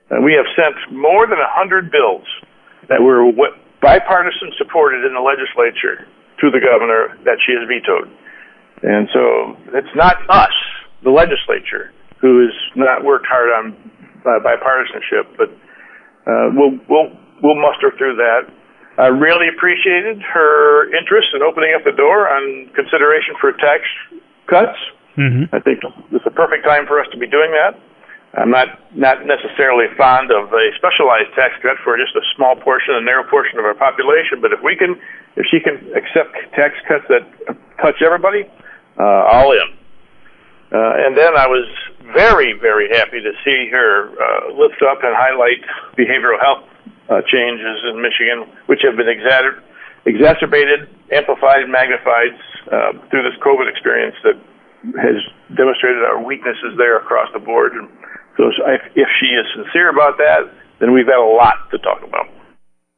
We have sent more than 100 bills that were bipartisan supported in the legislature to the governor that she has vetoed. And so it's not us, the legislature, who has not worked hard on bipartisanship, but we'll muster through that. I really appreciated her interest in opening up the door on consideration for tax cuts. Mm-hmm. I think it's a perfect time for us to be doing that. I'm not necessarily fond of a specialized tax cut for just a small portion, a narrow portion of our population, but if she can accept tax cuts that touch everybody, all in. And then I was very, very happy to see her lift up and highlight behavioral health changes in Michigan, which have been exacerbated, amplified, and magnified through this COVID experience that has demonstrated our weaknesses there across the board. And so if she is sincere about that, then we've got a lot to talk about.